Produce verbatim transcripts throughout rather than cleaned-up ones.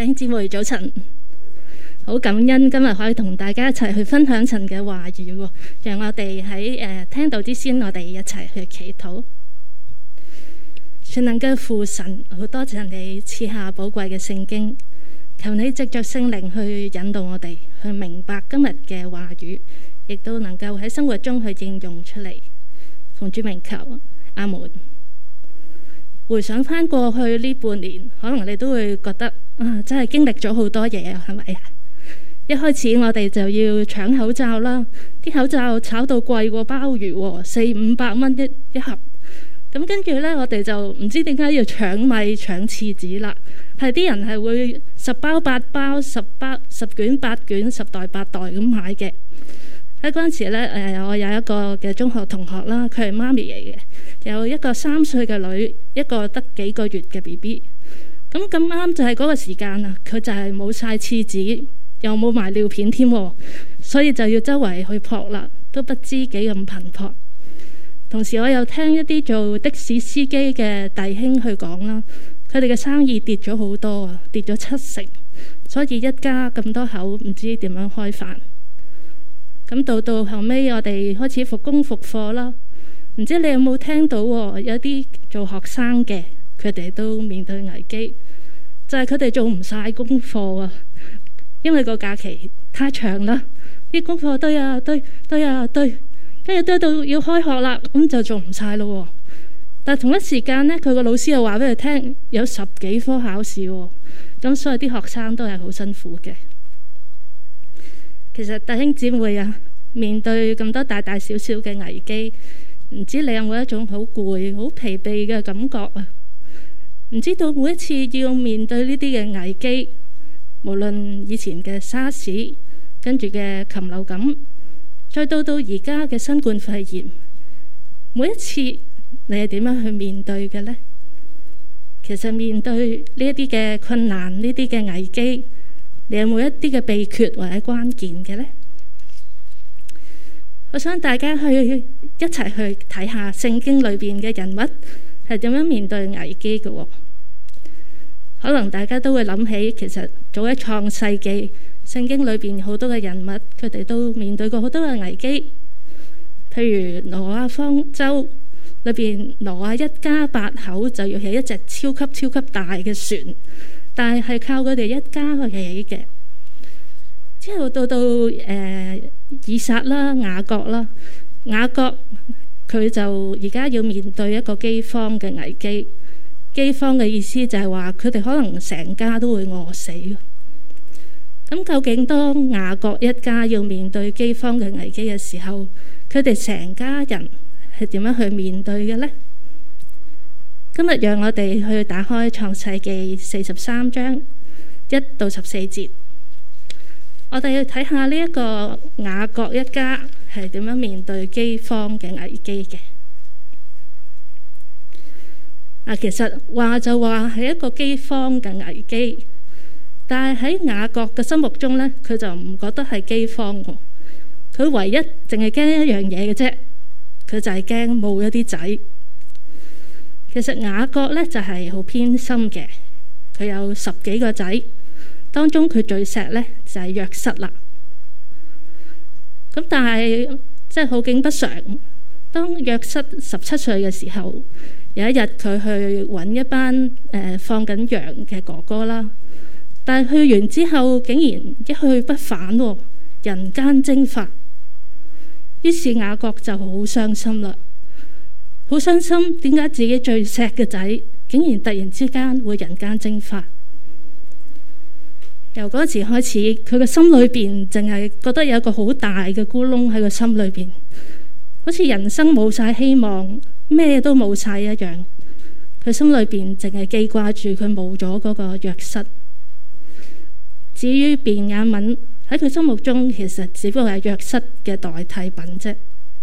弟兄姊妹早晨，好感恩今日可以同大家一齊去分享神嘅話語喎，讓我哋喺誒聽到之先，我哋一齊去祈禱。全能嘅父神，好多謝你賜下寶貴嘅聖經，求你藉着聖靈去引導我哋去明白今日嘅話語，亦都能夠喺生活中去應用出嚟。奉主名求，阿門。回想翻過去呢半年，可能你都會覺得啊，真係經歷咗好多嘢啊，係咪啊？一開始我哋就要搶口罩啦，啲口罩炒到貴過鮑魚，四五百蚊一一盒。咁跟住呢，我哋就唔知點解要搶米搶廁紙啦。係啲人係會十包八包、十包十卷八卷、十袋八袋咁買嘅。喺嗰陣時呢，誒，我有一個嘅中學同學啦，佢係媽咪嚟嘅，有一個三歲嘅女，一個得幾個月嘅 B B。咁咁啱就係嗰個時間啊，佢就係冇晒廁紙，又冇埋尿片添，所以就要周圍去撲啦，都不知幾咁頻撲。同時我又聽一啲做的士司機嘅弟兄去講啦，佢哋嘅生意跌咗好多啊，跌咗七成，所以一家咁多口唔知點樣開飯。咁到到後尾，我哋開始復工復課啦。唔知你有冇聽到喎？有啲做學生嘅，佢哋都面對危機，就係佢哋做唔晒功課啊，因為個假期太長啦，啲功課堆啊堆堆啊堆，跟住堆到要開學啦，咁就做唔晒咯。但係同一時間呢，佢個老師又話俾佢聽，有十幾科考試喎，咁所以啲學生都係好辛苦嘅。其實弟兄姊妹啊，面對咁多大大小小嘅危機，唔知你有冇一種好攰、好疲憊嘅感覺啊？唔知道每一次要面對呢啲嘅危機，無論以前嘅沙士，跟住嘅禽流感，再到到而家嘅新冠肺炎，每一次你係點樣去面對嘅呢？其實面對呢一啲嘅困難、呢啲嘅危機，你有冇一啲嘅秘訣或者關鍵嘅呢？我想大家去一齊去睇下聖經裏邊嘅人物係點樣面對危機嘅喎。可能大家都會諗起，其實早喺創世紀，聖經裏邊好多嘅人物，佢哋都面對過好多嘅危機。譬如挪亞方舟裏邊，挪亞一家八口就要起一隻超級超級大嘅船。但係係靠佢哋一家去起嘅。之後到到誒、呃、以撒啦、雅各啦，雅各佢就而家要面對一個饑荒嘅危機。饑荒嘅意思就係話佢哋可能成家都會餓死。咁究竟當雅各一家要面對饑荒嘅危機嘅時候，佢哋成家人係點樣去面對嘅呢？今日讓我哋去打開創世記四十三章一到十四節，我哋去睇下呢一個雅各一家係點樣面對饑荒嘅危機嘅。啊，其實話就話係一個饑荒嘅危機，但係喺雅各嘅心目中呢，佢就唔覺得係饑荒喎。佢唯一淨係驚一樣嘢嘅啫，佢就係驚冇一啲仔。其實雅各咧就係好偏心嘅，佢有十幾個仔，當中佢最錫咧就係約瑟啦。咁但係即係好景不常，當約瑟十七歲嘅時候，有一日佢去揾一班誒、呃、放緊羊嘅哥哥啦，但係去完之後竟然一去不返喎，人間蒸發。於是雅各就好傷心啦。好傷心，點解自己最錫嘅仔竟然突然之間會人間蒸發？由嗰時開始，佢個心裏邊淨係覺得有一個好大嘅咕窿喺個心裏邊，好似人生冇晒希望，咩都冇晒一樣。佢心裏邊淨係記掛住佢冇咗嗰個約瑟。至於便雅憫喺佢心目中，其實只不過係約瑟嘅代替品啫。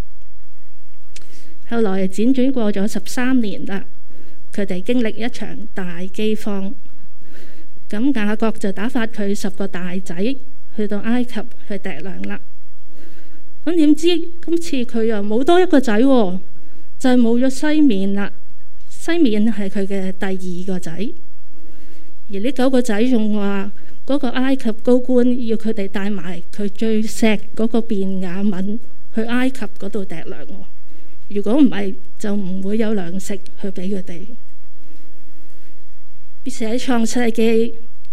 後來輾轉過咗十三年啦，佢哋經歷一場大饑荒。咁雅各就打發佢十個大仔去到埃及去糴糧啦。咁點知今次佢又冇多一個仔喎，就係冇咗西緬啦。西緬係佢嘅第二個仔。 而呢九個仔仲話嗰個埃及高官要佢哋帶埋佢最錫嗰個便雅憫去埃及嗰度糴糧。如果唔係，就唔會有糧食去俾佢哋。而且喺創世記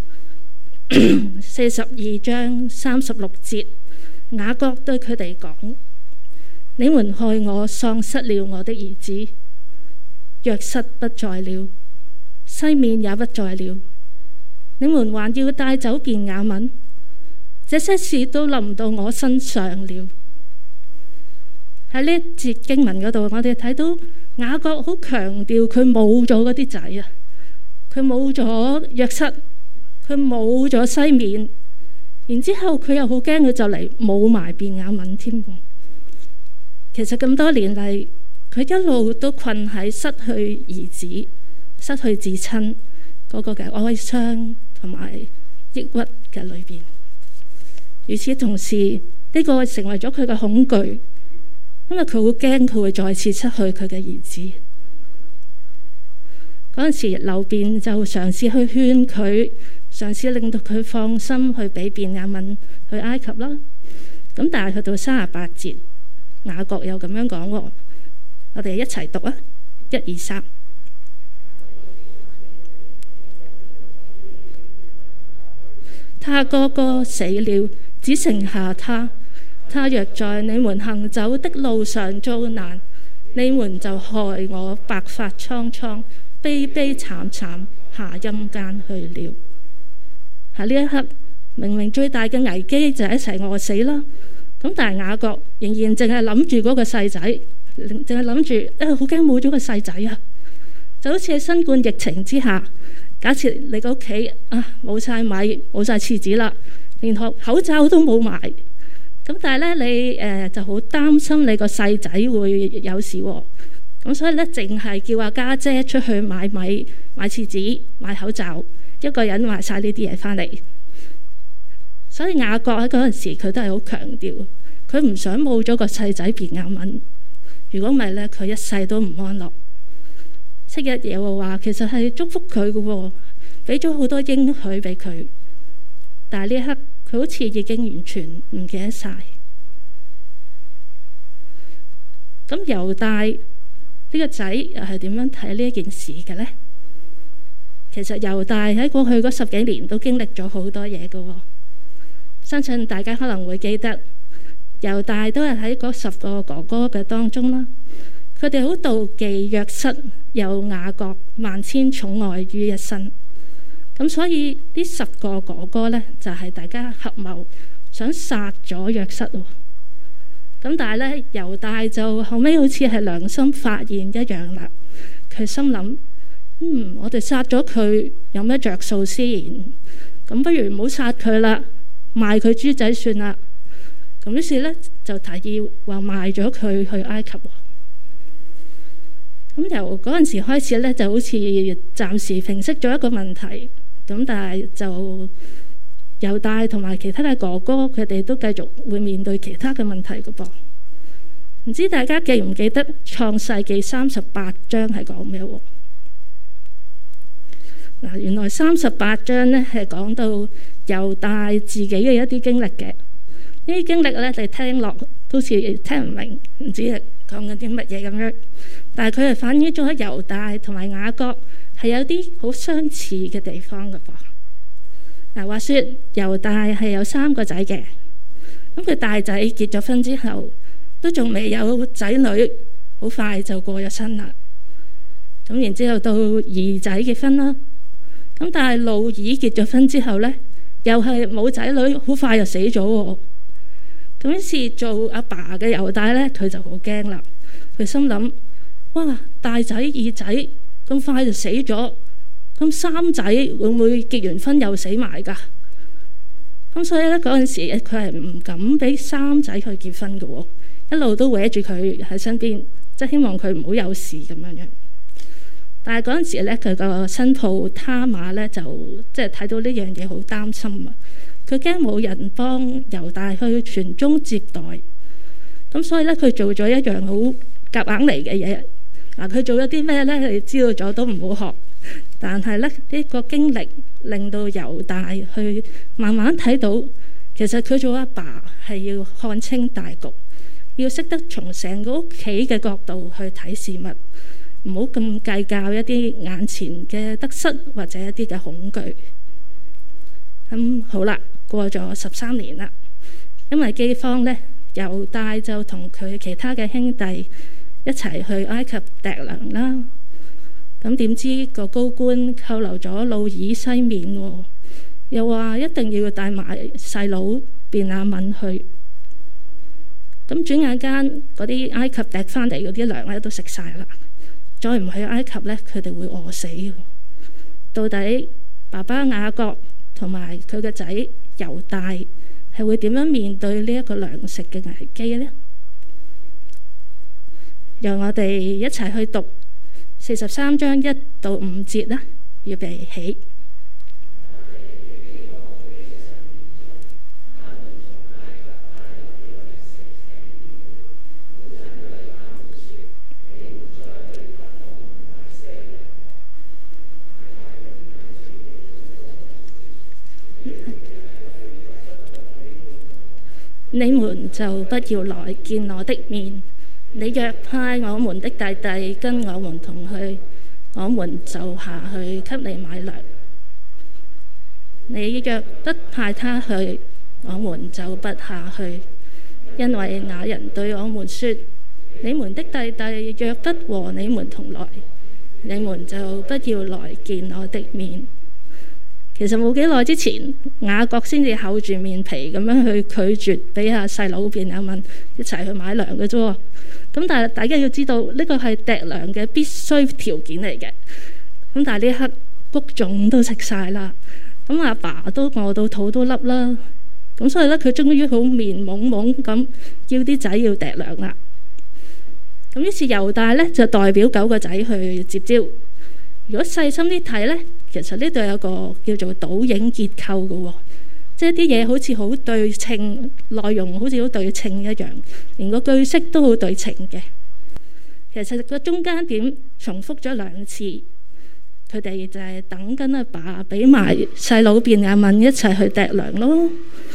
四十二章三十六節，雅各對佢哋講：你們害我喪失了我的兒子，約瑟不在了，西面也不在了，你們還要帶走便雅憫，這些事都臨到我身上了。喺呢一節經文嗰度，我哋睇到雅各好強調佢冇咗嗰啲仔啊，佢冇咗約瑟，佢冇咗西面，然之後佢又好驚佢就嚟冇埋便雅憫添。其實咁多年嚟，佢一路都困喺失去兒子、失去至親嗰個嘅哀傷同埋抑鬱嘅裏邊。與此同時，呢個成為咗佢嘅恐懼。因為佢好驚佢會再次失去佢嘅兒子。嗰陣時，流便就嘗試去勸佢，嘗試令到佢放心去俾便雅憫去埃及啦。咁但係去到三十八節，雅各又咁樣講喎，我哋一齊讀啊！一二三，他哥哥死了，只剩下他。他若在你們行走的路上遭難，你們就害我白髮蒼蒼、悲悲慘慘下陰間去了。喺呢一刻，明明最大嘅危機就係一齊餓死啦。咁但係雅各仍然淨係諗住嗰個細仔，淨係諗住誒好驚冇咗個細仔啊！就好似喺新冠疫情之下，假設你個屋企啊冇晒米、冇晒廁紙啦，連口罩都冇埋。咁但係咧，你誒、呃、就好擔心你個細仔會有事喎、哦，咁所以咧，淨係叫阿家姐出去買米、買廁紙、買口罩，一個人買晒呢啲嘢翻嚟。所以雅各喺嗰陣時，佢都係好強調，佢唔想冇咗個細仔便雅憫。如果唔係咧，佢一世都唔安樂。昔日耶和華其實係祝福佢嘅喎，俾咗好多應許俾佢，但係呢一刻，佢好似已經完全唔記得晒。咁猶大呢個仔又係點樣睇呢一件事嘅呢？其實猶大喺過去嗰十幾年都經歷咗好多嘢嘅喎。相信大家可能會記得，猶大都係喺嗰十個哥哥嘅當中啦。佢哋好妒忌約瑟有雅各萬千寵愛於一身。咁所以呢十個哥哥呢，就係、是、大家合謀想殺咗約瑟喎。咁但係呢，猶大就後尾好似係良心發現一樣啦。佢心諗：嗯，我哋殺咗佢有咩着數先？咁不如唔好殺佢啦，賣佢豬仔算啦。咁於是呢，就提議話賣咗佢去埃及。咁由嗰陣時開始呢，就好似暫時平息咗一個問題。咁但係就猶大同埋其他嘅哥哥，佢哋都繼續會面對其他嘅問題嘅噃。唔知大家記唔記得創世記三十八章係講咩喎？嗱，原來三十八章呢係講到猶大自己嘅一啲經歷嘅。呢啲經歷呢，你聽落好似聽唔明，唔知係講緊啲乜嘢咁樣。但係佢係反映咗猶大同埋雅各係有啲好相似嘅地方嘅噃。嗱，話說猶大係有三個仔嘅，咁佢大仔結咗婚之後，都仲未有仔女，好快就過咗身啦。咁然之後到二仔結婚啦，咁但係路爾結咗婚之後呢，又係冇仔女，好快就死咗喎。咁於是做阿爸嘅猶大呢，佢就好驚啦。佢心諗：哇，大仔二仔咁快就死咗，咁三仔會唔會結完婚又死埋㗎？咁所以咧，嗰陣時佢係唔敢俾三仔去結婚嘅喎，一路都搲住佢喺身邊，即係希望佢唔好有事咁樣樣。但係嗰陣時咧，佢個新抱他瑪咧就即係睇到呢樣嘢好擔心啊！佢驚冇人幫猶大去傳宗接代，咁所以咧佢做咗一樣好夾硬嚟嘅嘢。嗱，佢做咗啲咩咧？你知道咗都唔好學。 但係咧，呢個經歷令到猶大去慢慢睇到，其實佢做阿爸係要看清大局，要識得從成個屋企嘅角度去睇事物，唔好咁計較一啲眼前嘅得失或者一啲嘅恐懼。咁、嗯、好啦，過咗十三年啦，因為饑荒呢，猶大就同佢其他嘅兄弟一齊去埃及糴糧啦。咁點知個高官扣留咗路爾西面喎，又話一定要帶埋細佬便雅憫去。咁轉眼間嗰啲埃及糴翻嚟嗰啲糧咧都食晒啦，再唔去埃及咧，佢哋會餓死。到底爸爸雅各同埋佢個仔猶大係會點樣面對呢一個糧食嘅危機呢？讓我哋一齊去讀四十三章一到五節啦，預備起。你們就不要來見我的面。你若派我們的弟弟跟我們同去，我們就下去給你買糧。你若不派他去，我們就不下去，因為那人對我們說：你們的弟弟若不和你們同來，你們就不要來見我的面。其實冇幾耐之前，雅各先至厚住面皮咁樣去拒絕俾阿細佬便雅憫一齊去買糧嘅啫。咁但係大家要知道，呢個係糴糧嘅必須條件嚟嘅。咁但係呢一刻谷種都食晒啦，咁阿爸都餓到肚都凹啦。咁所以咧，佢終於好面懵懵咁叫啲仔要糴糧啦。咁於是猶大咧就代表九個仔去接招。如果細心啲睇咧，其實呢度有個叫做倒影結構嘅喎，即係啲嘢好似好對稱，內容好似好對稱一樣，連個句式都好對稱嘅。其實個中間點重複咗兩次，佢哋就係等緊阿爸俾埋細佬便雅憫一齊去糴糧咯。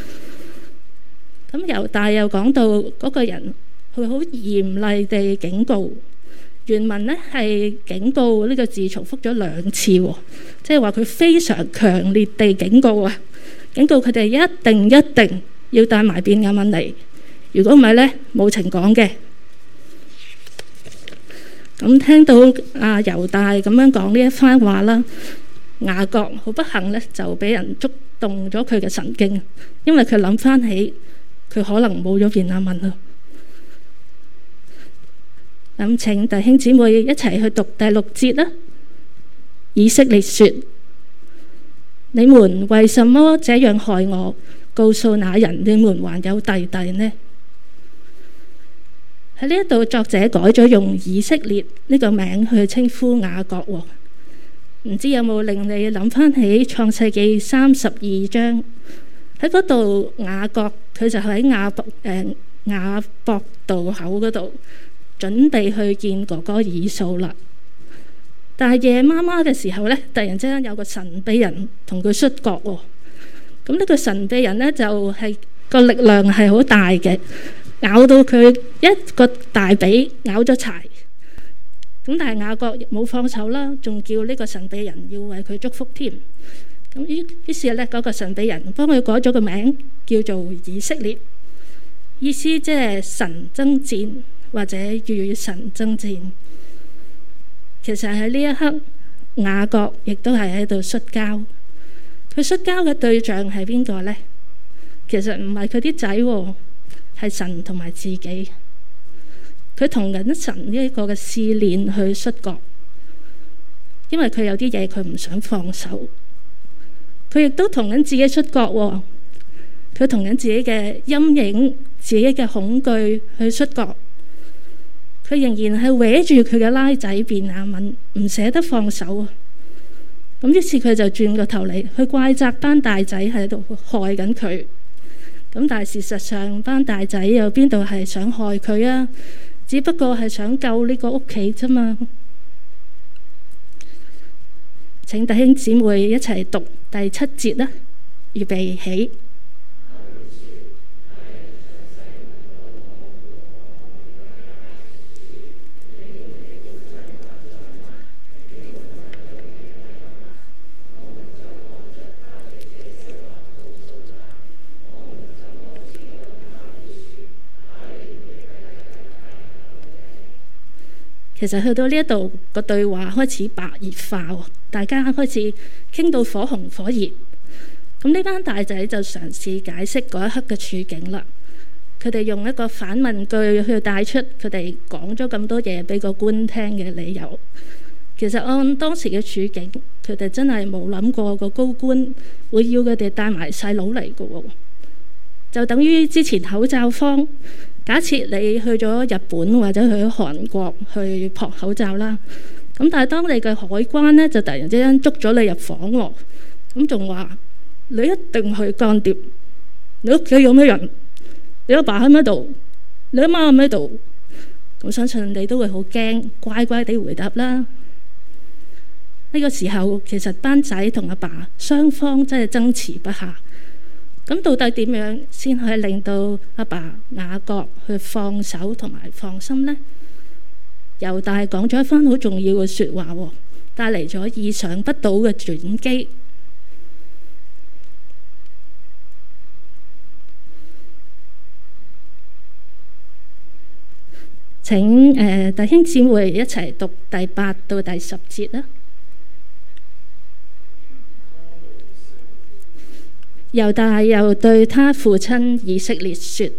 咁猶大又講到嗰個人，佢好嚴厲地警告。原文呢係警告呢個字重複咗兩次，即係話佢非常強烈地警告啊！警告佢哋一定一定要帶埋便雅憫嚟，如果唔係呢，冇情講嘅。咁聽到阿猶大咁樣講呢一番話啦，雅各好不幸呢就俾人觸動咗佢嘅神經，因為佢諗翻起佢可能冇咗便雅憫啦。咁請弟兄姊妹一齊去讀第六節啦。以色列說：你們為什麼這樣害我？告訴那人你們還有弟弟呢？喺呢一度作者改咗用以色列呢個名去稱呼雅各喎。唔知有冇令你諗翻起創世記三十二章？喺嗰度雅各佢就喺雅博誒雅博渡口嗰度準備去見哥哥以掃啦，但係夜媽媽嘅時候呢，突然之間有個神秘人同佢摔角喎。咁呢個神秘人呢，就係、是、個力量係好大嘅，咬到佢一個大髀咬咗柴。咁但係雅各冇放手啦，仲叫呢個神秘人要為佢祝福添。咁於於是呢，嗰、那個神秘人幫佢改咗個名叫做以色列，意思即係神爭戰。或者與神爭戰。其實喺呢一刻，雅各亦都係喺度摔跤。佢摔跤嘅對象係邊個呢？其實唔係佢啲仔，係神同埋自己。佢同緊神呢一個嘅試煉去摔角，因為佢有啲嘢佢唔想放手。佢亦都同緊自己摔角喎。佢同緊自己嘅陰影、自己嘅恐懼去摔角。佢仍然係搲住佢嘅拉仔便雅憫，唔捨得放手啊！咁於是佢就轉個頭嚟去怪責班大仔喺度害緊佢。咁但係事實上，班大仔又邊度係想害佢啊？只不過係想救呢個屋企啫嘛。 請弟兄姊妹一齊讀第七節啦，預備起。其實去到呢一度個對話開始白熱化喎，大家開始傾到火紅火熱。咁呢班大仔就嘗試解釋嗰一刻嘅處境啦。佢哋用一個反問句去帶出佢哋講咗咁多嘢俾個官聽嘅理由。其實按當時嘅處境，佢哋真係冇諗過個高官會要佢哋帶埋細佬嚟嘅喎。就等於之前口罩荒。假設你去咗日本或者去咗韓國去撲口罩啦，咁但係當地嘅海關呢，就突然之間捉咗你入房喎，咁仲話你一定係間諜，你屋企有咩人？你阿爸喺咩度？你阿媽喺咩度？我相信你都會好驚，乖乖地回答啦。呢個時候其實班仔同阿爸雙方真係爭持不下。咁到底點樣先可以令到阿爸雅各去放手同埋放心呢？猶大講咗一番好重要嘅説話喎，帶嚟咗意想不到嘅轉機。請誒、呃、弟兄姊妹一齊讀第八到第十節啦。猶大又對他父親以色列說：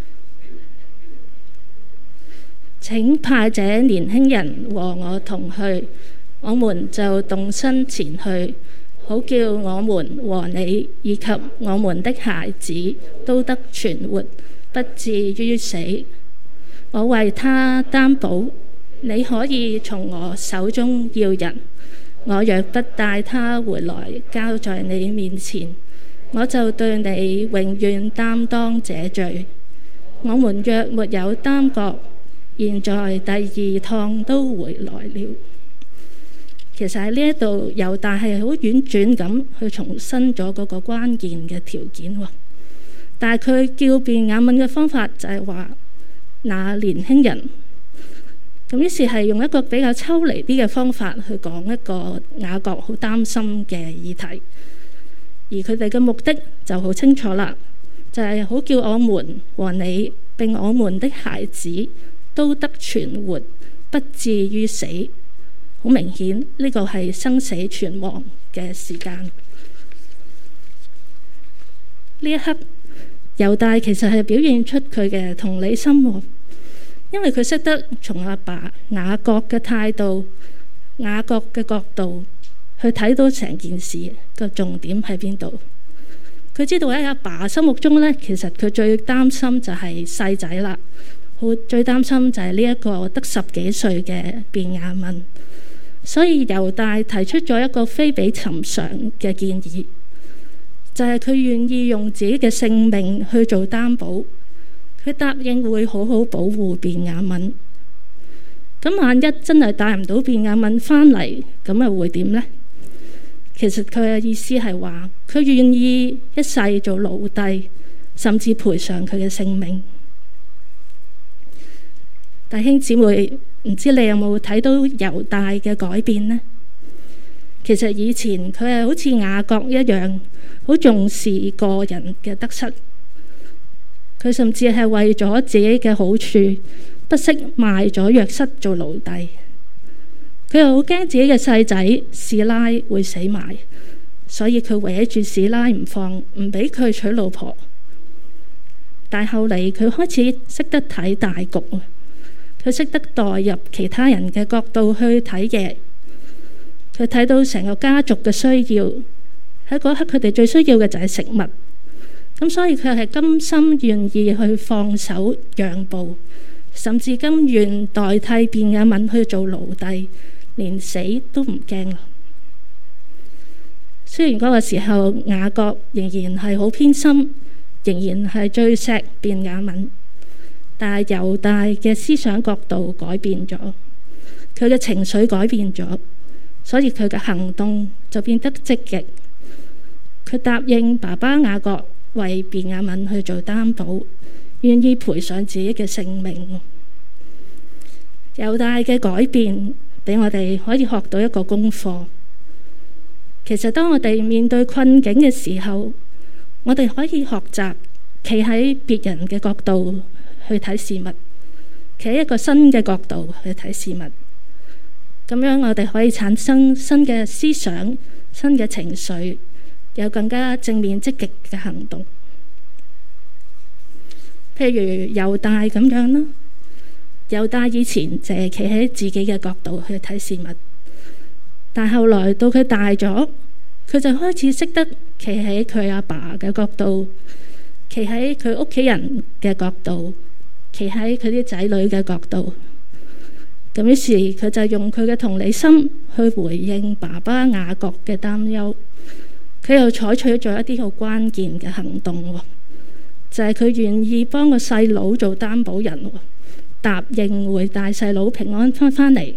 請派這年輕人和我同去，我們就動身前去，好叫我們和你以及我們的孩子都得存活，不至於死。我為他擔保，你可以從我手中要人。我若不帶他回來交在你面前，我就對你永遠擔當這罪。我們若沒有耽擱，現在第二趟都回來了。其實喺呢一度，猶大係好婉轉咁去重申咗嗰個關鍵嘅條件喎。但係佢叫便雅憫嘅方法就係話，那年輕人。咁於是係用一個比較抽離啲嘅方法去講一個雅各好擔心嘅議題。而佢哋嘅目的就好清楚啦，就係、是、好叫我們和你並我們的孩子都得存活，不至於死。好明顯呢個係生死存亡嘅時間。呢一刻，猶大其實係表現出佢嘅同理心喎，因為佢識得從阿爸雅各嘅態度、雅各嘅角度去睇到成件事個重點喺邊度。佢知道喺阿爸心目中呢，其實佢最擔心就係細仔啦，好最擔心就係呢一個得十幾歲嘅便雅憫。所以猶大提出咗一個非比尋常嘅建議，就係佢願意用自己嘅性命去做擔保，佢答應會好好保護便雅憫。咁萬一真係帶唔到便雅憫返嚟，咁又會點呢？其實佢嘅意思係話，佢願意一世做奴隸，甚至賠上佢嘅性命。弟兄姊妹，唔知你有冇睇到猶大嘅改變呢？其實以前佢係好似雅各一樣，好重視個人嘅得失。佢甚至係為咗自己嘅好處，不惜賣咗約瑟做奴隸。佢又好驚自己嘅細仔示拉會死埋，所以佢搲住示拉唔放，唔俾佢娶老婆。但後嚟佢開始識得睇大局，佢識得代入其他人嘅角度去睇嘢。佢睇到成個家族嘅需要，喺嗰刻佢哋最需要嘅就係食物。咁所以佢係甘心願意去放手讓步，甚至甘願代替便雅憫去做奴隸，連死都唔驚啦。雖然嗰個時候雅各仍然係好偏心，仍然係最錫便雅憫，但係猶大嘅思想角度改變咗，佢嘅情緒改變咗， 所以佢嘅行動就變得積極。佢答應爸爸雅各為便雅憫去做擔保，願意賠上自己嘅性命。猶大嘅改變俾我哋可以學到一個功課。其實當我哋面對困境嘅時候，我哋可以學習企喺別人嘅角度去睇事物，企喺一個新嘅角度去睇事物。咁樣我哋可以產生新嘅思想、新嘅情緒，有更加正面積極嘅行動。譬如猶大咁樣啦，猶大以前就係企喺自己嘅角度去睇事物，但後來到佢大咗，佢就開始識得企喺佢阿爸嘅角度，企喺佢屋企人嘅角度，企喺佢啲仔女嘅角度。咁於是佢就用佢嘅同理心去回應爸爸雅各嘅擔憂。佢又採取咗一啲好關鍵嘅行動，就係佢願意幫個細佬做擔保人，答應會帶細佬平安翻返嚟。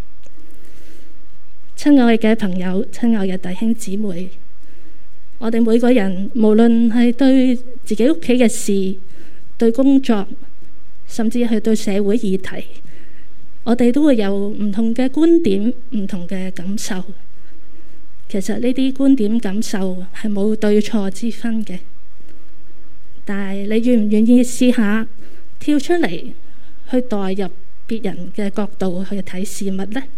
親愛嘅朋友，親愛嘅弟兄姊妹，我哋每個人無論係對自己屋企嘅事、對工作，甚至係對社會議題，我哋都會有唔同嘅觀點、唔同嘅感受。其實呢啲觀點感受係冇對錯之分嘅，但係你願唔願意試下跳出嚟去代入別人嘅角度去睇事物呢？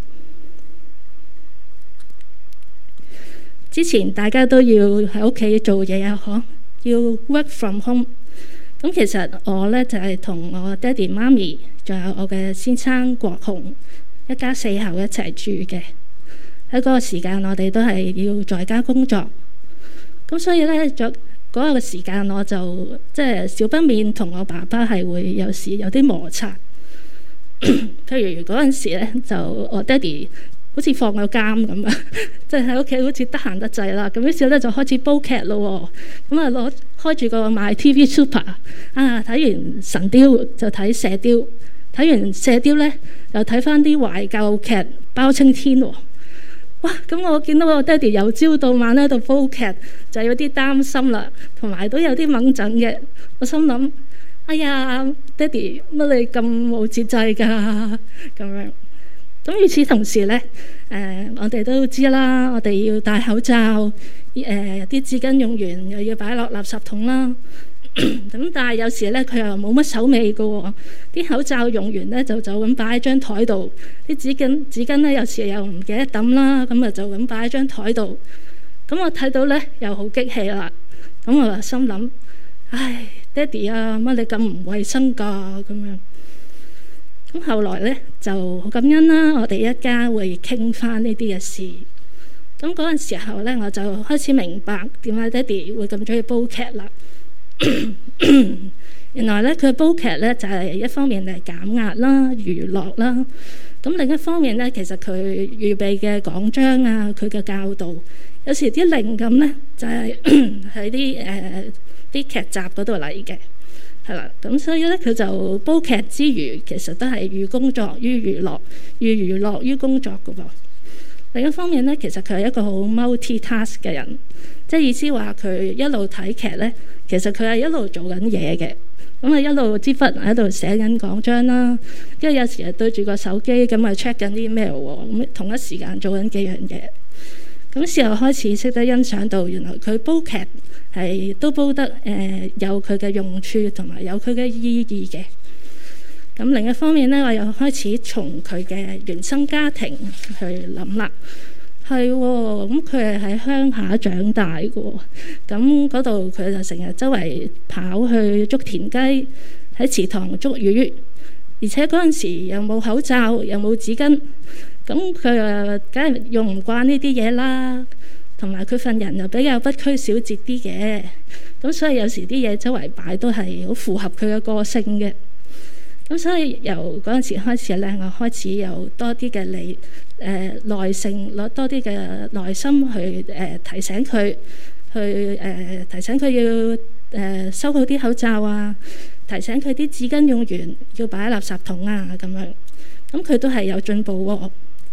之前大家都要喺屋企做嘢啊，嗬，要 work from home。咁其實我呢，就係同我爹哋媽咪，仲有我嘅先生國雄一家四口一齊住嘅。喺嗰個時間，我哋都係要在家工作。咁所以呢，在嗰個時間，我就即係少不免同我爸爸係會有時有啲摩擦。譬如嗰陣時呢，就我爹哋好似放咗監咁啊，即係喺屋企好似得閒得滯啦。咁於是咧就開始煲劇咯。咁啊攞開住個 My T V Super 啊，睇完神雕就睇射雕，睇完射雕咧又睇翻啲懷舊劇包青天喎。哇！咁我見到我爹哋由朝到晚喺度煲劇，就有啲擔心啦，同埋都有啲掹陣嘅。我心諗：哎呀，爹哋乜你咁冇節制㗎？咁樣。咁與此同時呢，誒、呃、我哋都知啦，我哋要戴口罩，誒啲紙巾用完又要擺落垃圾桶啦。咁但係有時呢，佢又冇乜手尾㗎喎，啲口罩用完呢，就就咁擺喺張台度，啲紙巾紙巾呢，有時又唔記得抌啦，咁啊就咁擺喺張台度。咁我睇到呢，又好激氣啦，咁我就心諗：唉，爹哋啊，乜你咁唔衞生㗎？咁樣。咁後來咧就好感恩啦，我哋一家會傾翻呢啲嘅事。咁嗰陣時候咧，我就開始明白點解爹哋會咁中意煲劇啦。原來咧佢煲劇咧就係一方面係減壓啦、娛樂啦。咁另一方面咧，其實佢預備嘅講章啊，佢嘅教導，有時啲靈感咧就係喺啲誒啲劇集嗰度嚟嘅。係啦，咁所以咧，佢就煲劇之餘，其實都係寓工作於娛樂，寓娛樂於工作嘅噃。另一方面咧，其實佢係一個好 multi-task 嘅人，即係意思話佢一路睇劇咧，其實佢係一路做緊嘢嘅。咁啊，一路支筆喺度寫緊講章啦，跟住有時係對住個手機咁啊 check 緊啲 mail 喎，咁同一時間做緊幾樣嘢。咁時候開始識得欣賞到，原來佢煲劇係都煲得誒、呃、有佢嘅用處，同埋有佢嘅意義嘅。咁另一方面咧，我又開始從佢嘅原生家庭去諗啦。係喎，咁佢係喺鄉下長大嘅喎，咁嗰度佢就成日周圍跑去捉田雞，喺池塘捉魚，而且嗰陣時又冇口罩，又冇紙巾。咁佢誒梗係用唔慣呢啲嘢啦，同埋佢份人又比較不拘小節啲嘅，咁所以有時啲嘢周圍擺都係好符合佢嘅個性嘅。咁所以由嗰陣時開始咧，我開始有多啲嘅理誒耐性，攞多啲嘅耐心去誒、呃、提醒佢，去誒、呃、提醒佢要誒、呃、收好啲口罩啊，提醒佢啲紙巾用完要擺喺垃圾桶啊咁樣。咁佢都係有進步喎。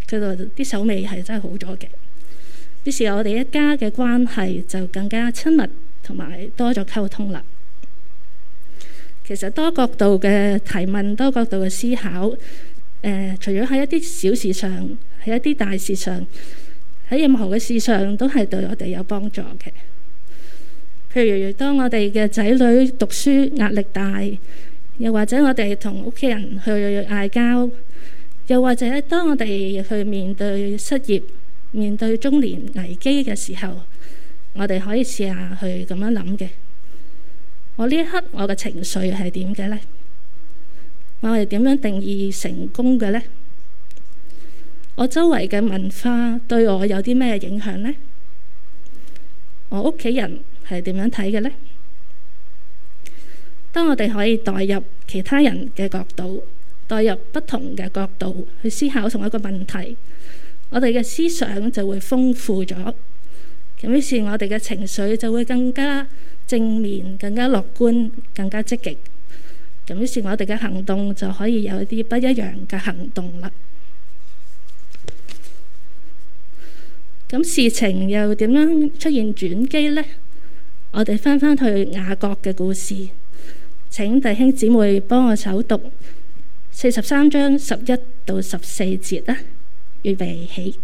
佢度啲手尾係真係好咗嘅。於是我哋一家嘅關係就更加親密，同埋多咗溝通啦。其實多角度嘅提問，多角度嘅思考，誒、呃，除咗喺一啲小事上，喺一啲大事上，喺任何嘅事上都係對我哋有幫助嘅。譬如當我哋嘅仔女讀書壓力大，又或者我哋同屋企人去嗌交，又或者當我哋去面對失業、面對中年危機嘅時候，我哋可以試下去咁樣諗嘅。我呢一刻我嘅情緒係點嘅呢？我係點樣定義成功嘅呢？我周圍嘅文化對我有啲咩影響呢？我屋企人係點樣睇嘅呢？當我哋可以代入其他人嘅角度，代入不同嘅角度去思考同一個問題，我哋嘅思想就會豐富咗。咁於是，我哋嘅情緒就會更加正面、更加樂觀、更加積極。咁於是，我哋嘅行動就可以有一啲不一樣嘅行動啦。咁事情又點樣出現轉機呢？我哋翻返去雅各嘅故事，請弟兄姊妹幫我手讀四十三章十一到十四節啦。預備起。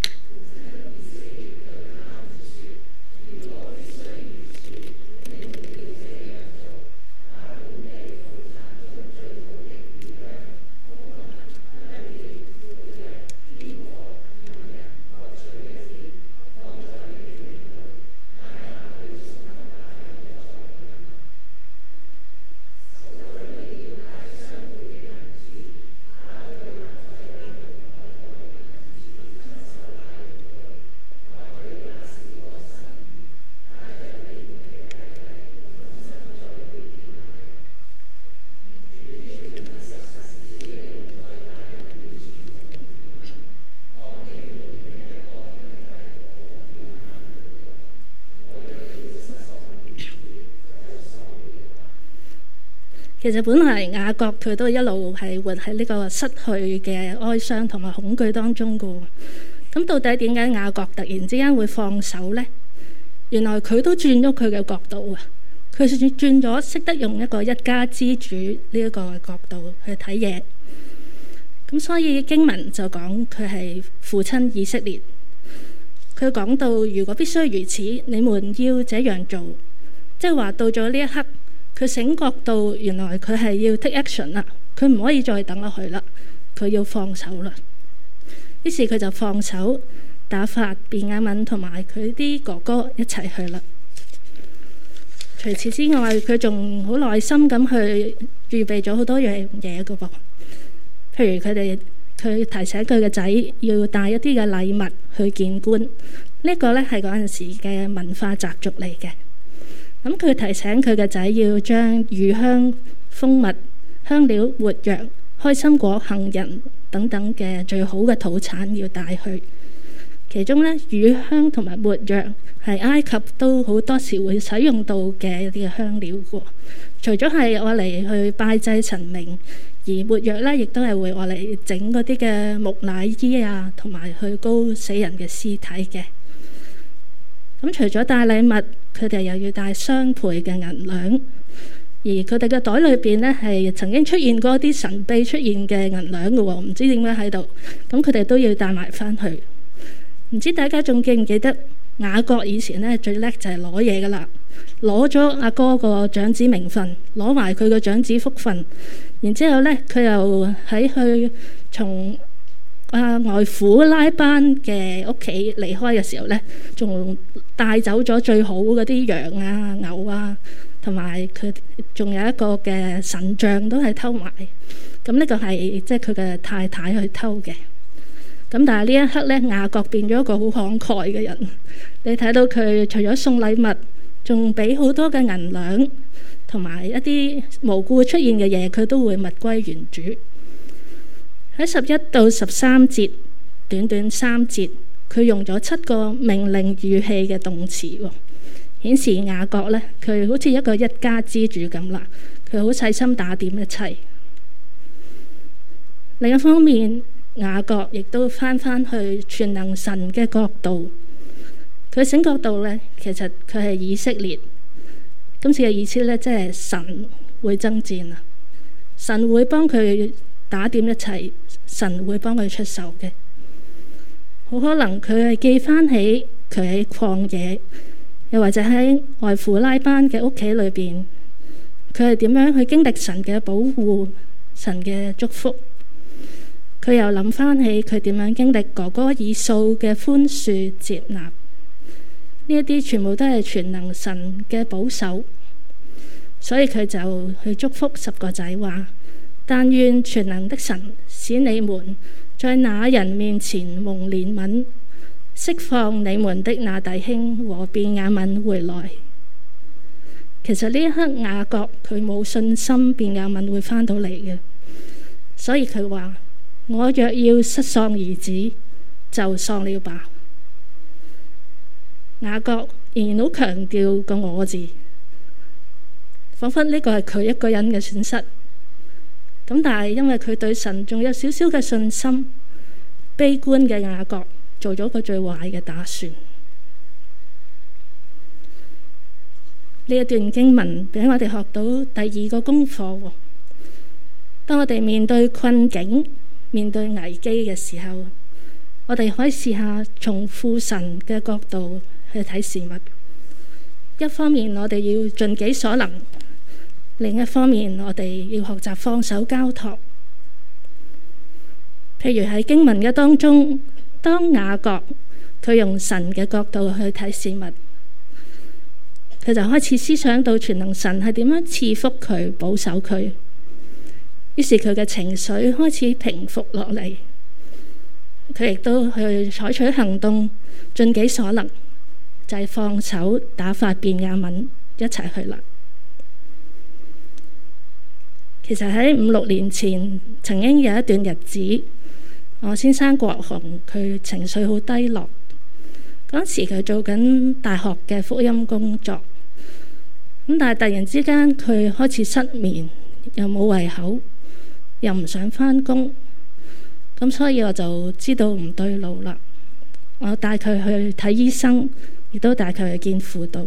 其實本來雅各佢都一路係活喺呢個失去嘅哀傷同埋恐懼當中㗎。咁到底點解雅各突然之間會放手呢？原來佢都轉咗佢嘅角度啊！佢轉咗識得用一個一家之主呢一個角度去睇嘢。咁所以經文就講佢係父親以色列。佢講到如果必須如此，你們要這樣做，即係話到咗呢一刻。佢醒覺到原來佢係要 take action 啦，佢唔可以再等落去啦，佢要放手啦。於是佢就放手打發便雅憫同埋佢啲哥哥一齊去啦。除此之外，佢仲好耐心咁去預備咗好多樣嘢噶噃。譬如佢哋佢提醒佢嘅仔要帶一啲嘅禮物去見官，呢、這個呢係嗰陣時嘅文化習俗嚟嘅。咁佢提醒佢嘅仔要將乳香、蜂蜜、香料、沒藥、開心果、杏仁等等嘅最好嘅土產要帶去。其中呢，乳香同埋沒藥係埃及都好多時會使用到嘅一啲嘅香料喎。除咗係我嚟去拜祭神明，而沒藥呢亦都係會我嚟整嗰啲嘅木乃伊啊，同埋去膏死人嘅屍體嘅。咁除咗帶禮物，佢哋又要帶雙倍嘅銀兩，而佢哋嘅袋裏邊呢，係曾經出現過啲神秘出現嘅銀兩嘅喎，唔知點解喺度。咁佢哋都要帶埋翻去。唔知大家仲記唔記得雅各以前呢最叻就係攞嘢噶啦，攞咗阿哥個長子名分，攞埋佢個長子福分，然之後呢佢又喺去從啊外父拉班嘅屋企離開嘅時候呢，仲帶走咗最好嗰啲羊啊、牛啊，同埋佢仲有一個嘅神像都係偷埋。咁呢個係即係佢嘅太太去偷嘅。咁但係呢一刻呢，雅各變咗一個好慷慨嘅人。你睇到佢除咗送禮物，仲俾好多嘅銀兩，同埋一啲無故出現嘅嘢，佢都會物歸原主。喺十一到十三節，短短三節，佢用咗七個命令語氣嘅動詞，顯示雅各呢，佢好似一個一家之主咁啦。佢好細心打點一切。另一方面， 雅各亦都翻返去全能神嘅國度。佢醒覺到呢，其實佢係以色列。今次嘅意思呢，即係神會爭戰啊！神會幫佢打點一切，神會幫佢出手嘅。好可能佢係記翻起佢喺曠野，又或者喺外父拉班嘅屋企裏邊，佢係點樣去經歷神嘅保護、神嘅祝福。佢又諗翻起佢點樣經歷哥哥以掃嘅寬恕接納，呢一啲全部都係全能神嘅保守。所以佢就去祝福十個仔話：但願全能的神使你們在那人面前蒙憐憫，釋放你們的那弟兄和便雅憫回來。其實呢一刻雅各佢冇信心便雅憫會返到嚟嘅，所以佢話：我若要失喪兒子，就喪了吧。雅各仍然好強調個我字，彷彿呢個係佢一個人嘅損失。咁但係因為佢對神仲有少少嘅信心，悲觀嘅雅各做咗個最壞嘅打算。呢一段經文俾我哋學到第二個功課。當我哋面對困境、面對危機嘅時候，我哋可以試下從父神嘅角度去睇事物。一方面我哋要盡己所能，另一方面我哋要學習放手交託。譬如喺經文嘅當中，當雅各佢用神嘅角度去睇事物，佢就開始思想到全能神係點樣賜福佢、保守佢。於是佢嘅情緒開始平復落嚟，佢亦都去採取行動，盡己所能，就係放手打發便雅憫一齊去啦。其實喺五六年前，曾經有一段日子，我先生國雄佢情緒好低落。嗰時佢做緊大學嘅福音工作，咁但係突然之間佢開始失眠，又冇胃口，又唔想返工，咁所以我就知道唔對路啦。我帶佢去睇醫生，亦都帶佢去見輔導。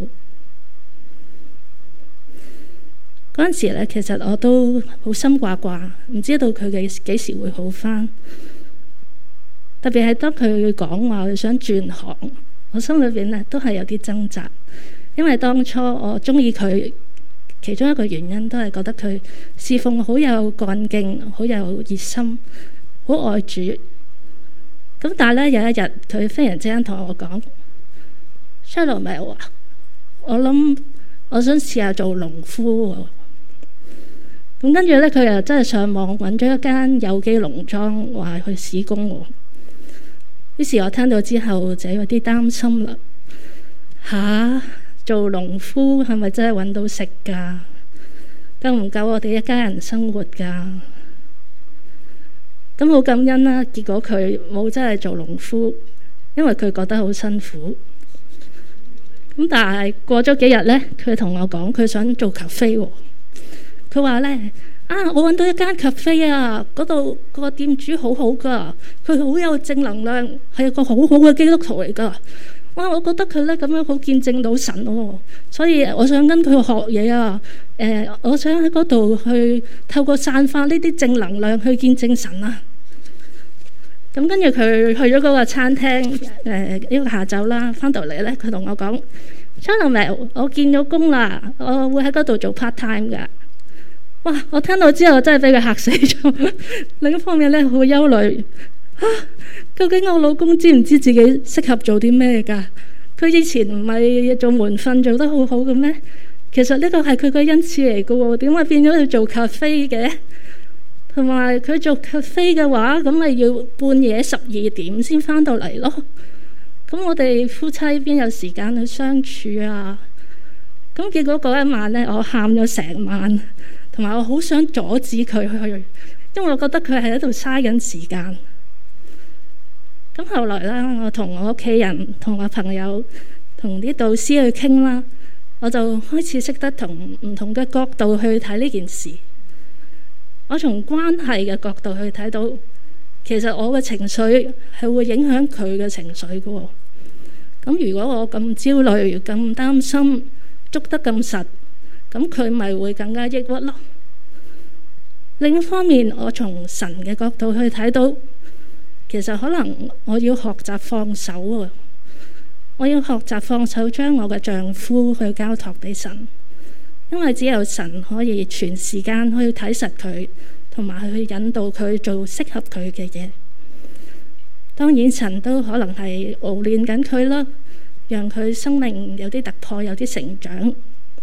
嗰陣時咧，其實我都好心掛掛，唔知道佢嘅幾時會好返。特別係當佢講話佢想轉行，我心裏邊咧都係有啲掙扎，因為當初我中意佢，其中一個原因都係覺得佢侍奉好有幹勁，好有熱心，好愛主。咁但係咧有一日，佢忽然之間同我講 Cheryl 咪話，我諗我想試下做農夫喎。咁跟住咧，佢又真係上網揾咗一間有機農莊，話去試工喎。於是我聽到之後就有啲擔心啦。吓，做農夫係咪真係揾到食㗎？夠唔夠我哋一家人生活㗎？咁好感恩啦，結果佢冇真係做農夫，因為佢覺得好辛苦。咁但係過咗幾日呢，佢同我講佢想做咖啡喎。佢話呢，啊，我揾到一間咖啡啊，嗰度個店主好好㗎，佢好有正能量，係一個好好嘅基督徒嚟㗎。哇！我覺得佢咧咁樣好見證到神喎，所以我想跟佢學嘢啊。誒、呃，我想喺嗰度去透過散發呢啲正能量去見證神啊。咁跟住佢去咗嗰個餐廳，誒、呃、呢、這個下晝啦，翻到嚟咧，佢同我講 Charlie， 我見咗工啦，我會喺嗰度做 part time 㗎。哇！我聽到之後真係俾佢嚇死咗。另一方面咧，好憂慮。啊！究竟我老公知唔知自己適合做啲咩㗎？佢以前唔係做門訓做得好好嘅咩？其實呢個係佢個恩賜嚟嘅喎，點解變咗去做咖啡嘅？同埋佢做咖啡嘅話，咁咪要半夜十二點先返到嚟咯。咁我哋夫妻邊有時間去相處啊？咁結果嗰一晚呢，我喊咗成晚，同埋我好想阻止佢去，因為我覺得佢係喺度嘥緊時間。咁後來咧，我同我屋企人、同我朋友、同啲導師去傾啦，我就開始識得同唔同嘅角度去睇呢件事。我從關係嘅角度去睇到， 其實我嘅情緒係會影響佢嘅情緒嘅喎。咁如果我咁焦慮、咁擔心、捉得咁實，咁佢咪會更加抑鬱咯。另一方面，我從神嘅角度去睇到，其實可能我要學習放手喎。我要學習放手，將我嘅丈夫去交託俾神，因為只有神可以全時間去睇實佢，同埋去引導佢做適合佢嘅嘢。當然，神都可能係熬練緊佢啦，讓佢生命有啲突破，有啲成長。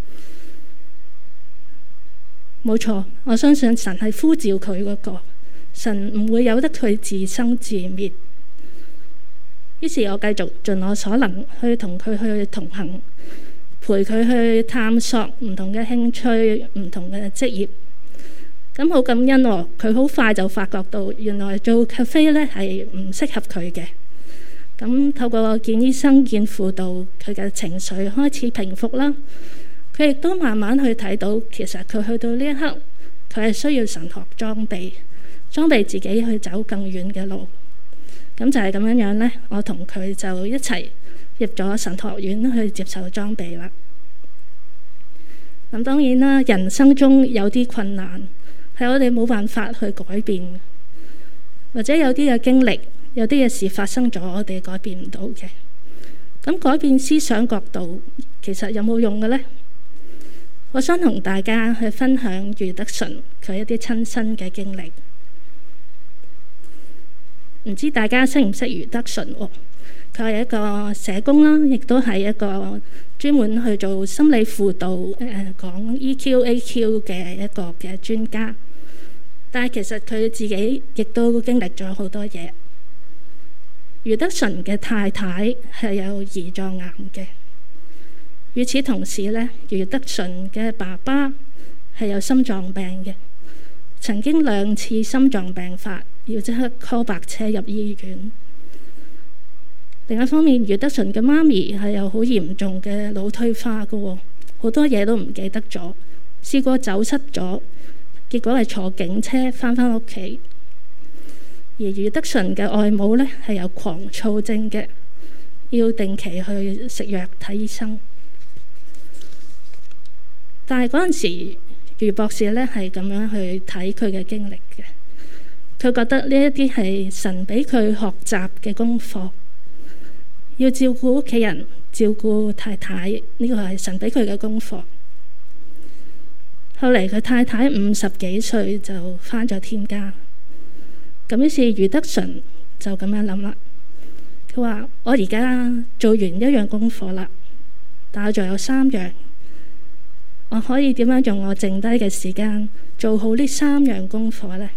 冇錯，我相信神係呼召佢嗰個，神唔會由得佢自生自滅。於是我繼續盡我所能去同佢去同行，陪佢去探索唔同嘅興趣、唔同嘅職業。咁好感恩喎，佢好快就發覺到原來做咖啡咧係唔適合佢嘅。咁透過見醫生、見輔導，佢嘅情緒開始平復啦。佢亦都慢慢去睇到，其實佢去到呢一刻，佢係需要神學裝備，裝備自己去走更遠嘅路。咁就係咁樣樣呢，我同佢就一齊入咗神學院去接受裝備啦。咁當然啦，人生中有啲困難係我哋冇辦法去改變，或者有啲嘅經歷，有啲嘅事發生咗，我哋改變唔到嘅。咁改變思想角度，其實有冇用嘅呢？我想同大家去分享余德純佢一啲親身嘅經歷。唔知大家識唔識余德純喎？佢係一個社工啦，亦都係一個專門去做心理輔導、誒、呃、講 E Q A Q 嘅一個嘅專家。但係其實佢自己亦都經歷咗好多嘢。余德純嘅太太係有胰臟癌嘅。與此同時呢，余德純嘅爸爸係有心臟病嘅，曾經兩次心臟病發，要即刻 call 白車入醫院。另一方面，余德純嘅媽咪係有好嚴重嘅腦退化嘅喎，好多嘢都唔記得咗，試過走失咗，結果係坐警車返返屋企。而余德純嘅外母呢係有狂躁症嘅，要定期去食藥睇醫生。但係嗰陣時，余博士呢係咁樣去睇佢嘅經歷嘅。佢覺得呢一啲係神俾佢學習嘅功課，要照顧屋企人、照顧太太，呢個係神俾佢嘅功課。後嚟佢太太五十幾歲就返咗天家，咁於是余德純就咁樣諗啦。佢話：我而家做完一樣功課啦，但係仲有三樣。我可以點樣用我剩低嘅時間做好呢三樣功課呢？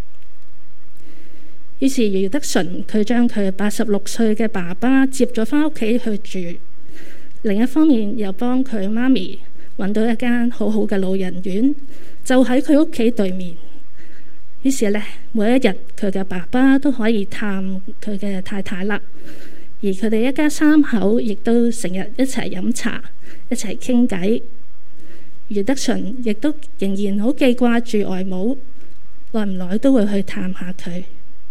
於是余德純佢將佢八十六歲嘅爸爸接咗返屋企去住，另一方面又幫佢媽咪揾到一間好好嘅老人院，就喺佢屋企對面。於是呢，每一日佢嘅爸爸都可以探佢嘅太太啦，而佢哋一家三口亦都成日一齊飲茶，一齊傾偈。余德純亦都仍然好記掛住外母，耐唔耐都會去探下佢。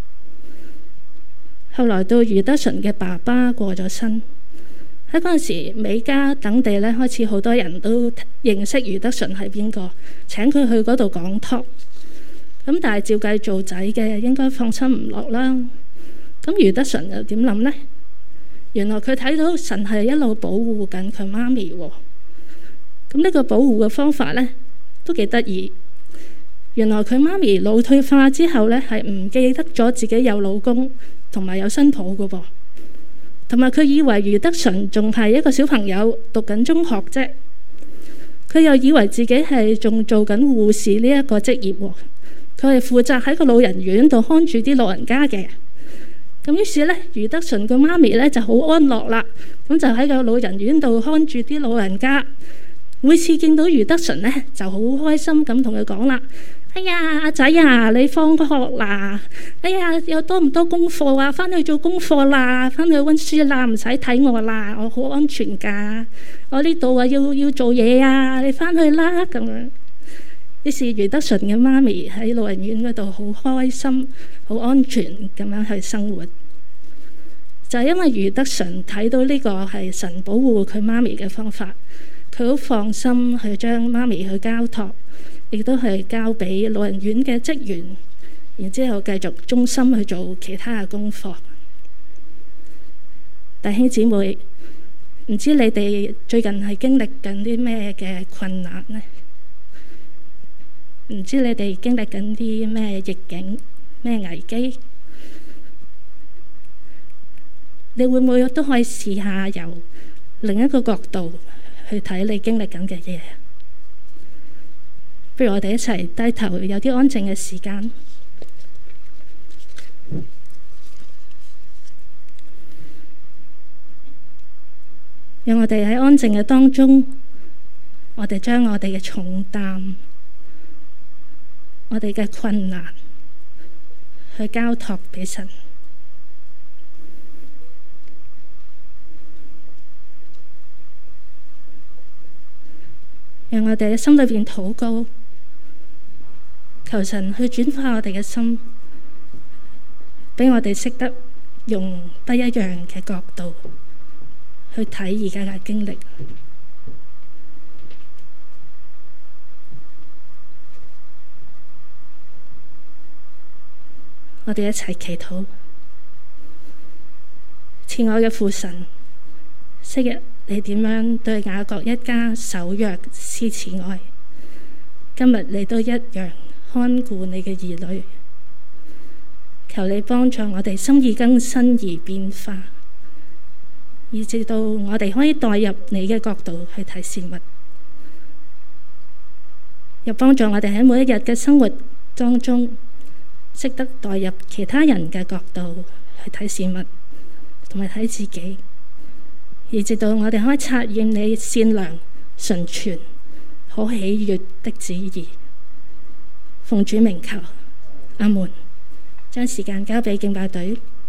後來到余德純嘅爸爸過咗身，喺嗰陣時，美加等地咧開始好多人都認識余德純係邊個，請佢去嗰度講 talk。咁但係照計做仔嘅應該放心唔落啦。咁余德純又點諗呢？原來佢睇到神係一路保護緊佢媽咪喎。咁呢個保護嘅方法呢，都幾得意。原來佢媽咪腦退化之後呢，係唔記得咗自己有老公同埋有新抱嘅噃，同埋佢以為余德純仲係一個小朋友讀緊中學啫。佢又以為自己係仲做緊護士呢一個職業喎，佢係負責喺個老人院度看住啲老人家嘅。咁於是呢，余德純個媽咪呢就好安樂啦，咁就喺個老人院度看住啲老人家。每次見到余德純呢，就好開心咁同佢講啦：哎呀，阿仔啊，你放學啦！哎呀，有多唔多功課啊？返去做功課啦，返去溫書啦，唔使睇我啦，我好安全㗎。我呢度啊要要做嘢啊，你返去啦咁樣。 於是余德純嘅媽咪喺老人院嗰度好開心、好安全咁樣去生活。就係因為余德純睇到呢個係神保護佢媽咪嘅方法，佢好放心去將媽咪去交託，亦都係交俾老人院嘅職員，然之後繼續忠心去做其他嘅功課。弟兄姊妹，唔知你哋最近係經歷緊啲咩嘅困難呢？唔知你哋經歷緊啲咩逆境、咩危機？你會唔會都可以試下由另一個角度去睇你經歷緊嘅嘢？不如我哋一齊低頭，有啲安靜嘅時間，讓我哋喺安靜嘅當中，我哋將我哋嘅重擔、我哋嘅困難去交託俾神。讓我哋喺心裏邊禱告，求神去轉化我哋嘅心，俾我哋識得用不一樣嘅角度去睇而家嘅經歷。我哋一齊祈禱。慈愛嘅父神，昔日你點樣對雅各一家守約施慈愛，今日你都一樣看顧你嘅兒女。求你幫助我哋心意更新而變化，以至到我哋可以代入你嘅角度去睇事物，又幫助我哋喺每一日嘅生活當中識得代入其他人嘅角度去睇事物同埋睇自己，以至到我哋可以察驗你善良、純全、可喜悅的旨意。奉主名求，阿門。將時間交俾敬拜隊。